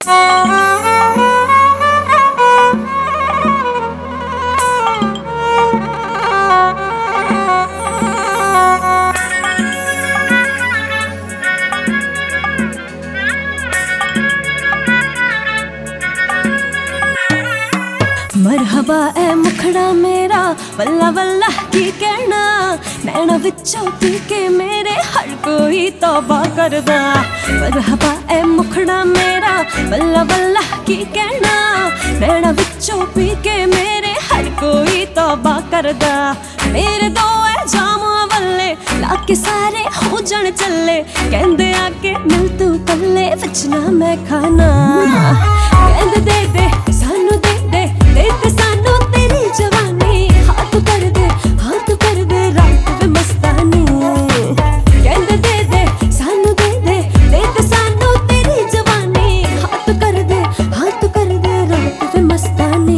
मरहबा ए मुखड़ा मेरा वल्ला वल्ला की कहना, नैना विचों पी के मेरे हर कोई तौबा करदा। मरहबा ए मुखड़ा मेरा वल्ला वल्ला की कहना, नैना विचों पी के मेरे हर कोई तौबा करदा। मेरे दो है जाम वल्ले लाके सारे हो जन चले, कहंदे आके मिल तू पल्ले विच ना मैं खाना। कहंदे दे दे सानू दे दे दे सानू तेरी जवानी, हाथ कर दे रात वे मस्तानी। कहंदे दे दे सानू दे दे सानू तेरी जवानी, हाथ कर दे रात वे मस्तानी।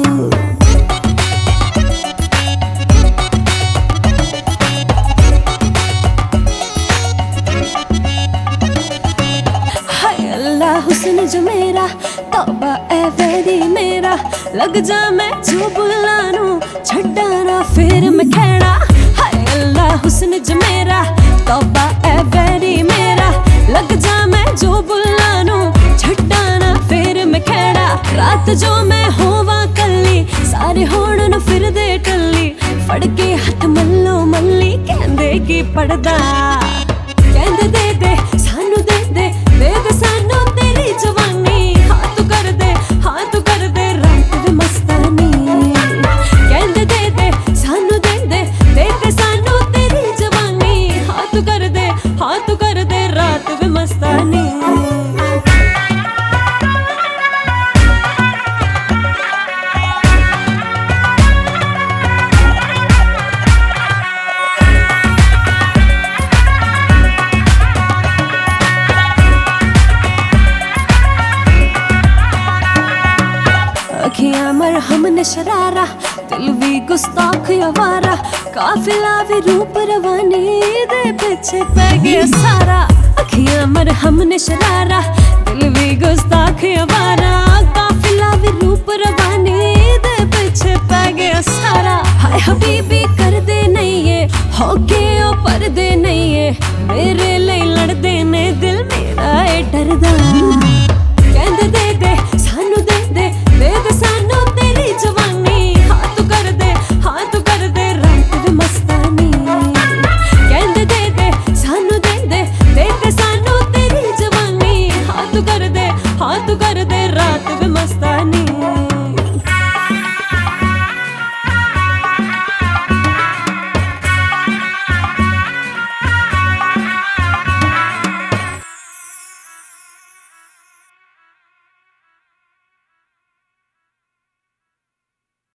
हाय अल्लाह हुस्न जो मेरा, तौबा ए वैरी मेरा, लग जा मैं जो बुलानू छड्डा ना फिर मैं खैड़ा। हाय अल्लाह हुस्न जो मेरा, तौबा ए वैरी मेरा, लग जा मैं जो बुलानू छड्डा ना फिर मैं खैड़ा। रात जो मैं होवा कल्ली, सारे होण न फिर दे टल्ली, फड़ के हथ मल्लो मल्ली कहंदे की पड़दा। कहंदे दे दे सानू दे दे सानू तेरी जवानी, हाथ कर दे रात वे मस्तानी। कहंदे दे दे सानू दे दे सानू तेरी जवानी, हाथ कर दे रात वे मस्तानी। अखियां मरहम ने शरारा, दिल भी गुस्ताख अवारा, काफिला भी रूप रवानी दे पीछे पै गया सारा। अखियां मरहम ने शरारा, दिल भी गुस्ताख अवारा, काफिला भी रूप रवानी दे पीछे पै गया सारा। हाय हबीबी कर दे नहीं है होके ओ पर दे नहीं है, मेरे लिए लड़ दे ने दिल मेरा है डरदा।